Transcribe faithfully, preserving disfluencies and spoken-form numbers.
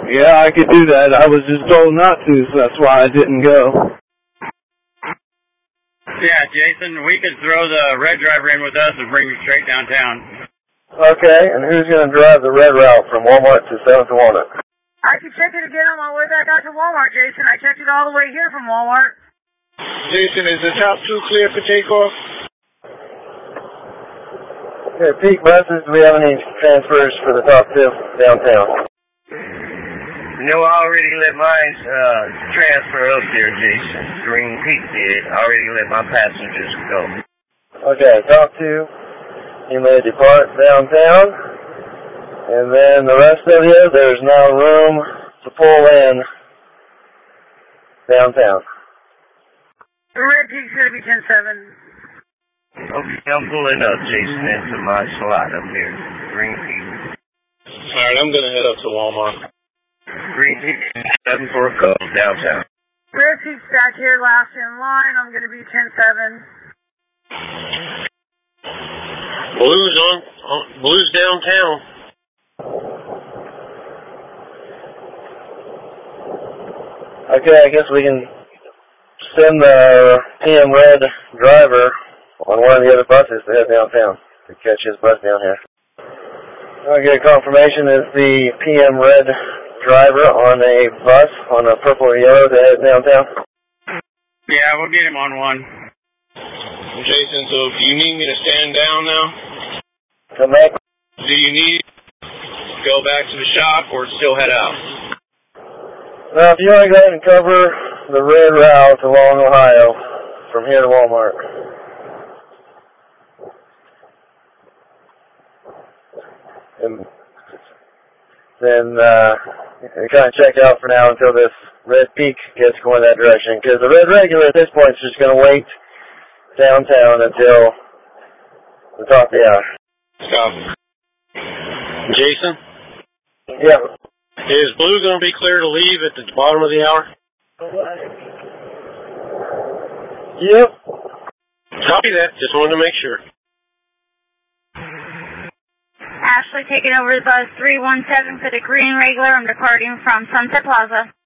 Yeah, I could do that. I was just told not to, so that's why I didn't go. Yeah, Jason, we could throw the red driver in with us and bring you straight downtown. Okay, and who's going to drive the red route from Walmart to seventh and Walnut? I can check it again on my way back out to Walmart, Jason. I checked it all the way here from Walmart. Jason, is the top two clear for takeoff? Okay, peak buses, do we have any transfers for the top two downtown? No, I already let mine uh, transfer up there, Jason. Green Peak did. I already let my passengers go. Okay, top two, you may depart downtown. And then the rest of you, there's now room to pull in downtown. The red peak's going to be ten seven. Okay, I'm pulling up, Jason, into my slot up here. Green Peak. All right, I'm going to head up to Walmart. Green Peak, seven for a couple, downtown. Red peak's back here last in line. I'm going to be ten seven. Blue's on, on Blue's downtown. Okay, I guess we can send the P M Red driver on one of the other buses to head downtown to catch his bus down here. I'll get confirmation that the P M Red driver on a bus on a purple or yellow to head downtown. Yeah, we'll get him on one. Jason, so do you need me to stand down now? Come back. Do you need to go back to the shop or still head out? Now, if you want to go ahead and cover the red route along Ohio from here to Walmart. And then uh, kind of check out for now until this red peak gets going that direction. Because the red regular at this point is just going to wait downtown until the top of the hour. Stop. Jason? Yeah. Is Blue going to be clear to leave at the bottom of the hour? Yep. Copy that. Just wanted to make sure. Ashley taking over bus three one seven for the green regular. I'm departing from Sunset Plaza.